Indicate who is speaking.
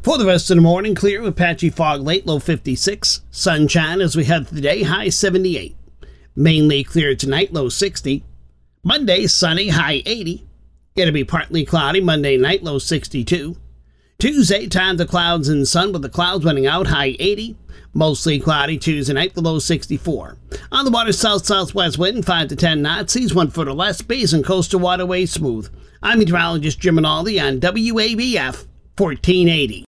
Speaker 1: For the rest of the morning, clear with patchy fog late, low 56. Sunshine as we head through the day, high 78. Mainly clear tonight, low 60. Monday, sunny, high 80. It'll be partly cloudy Monday night, low 62. Tuesday, times of clouds and sun with the clouds running out, high 80. Mostly cloudy Tuesday night, the low 64. On the water, south-southwest wind, 5 to 10 knots, seas 1 foot or less, bays and coastal waterways smooth. I'm meteorologist Jim Rinaldi on WABF 1480.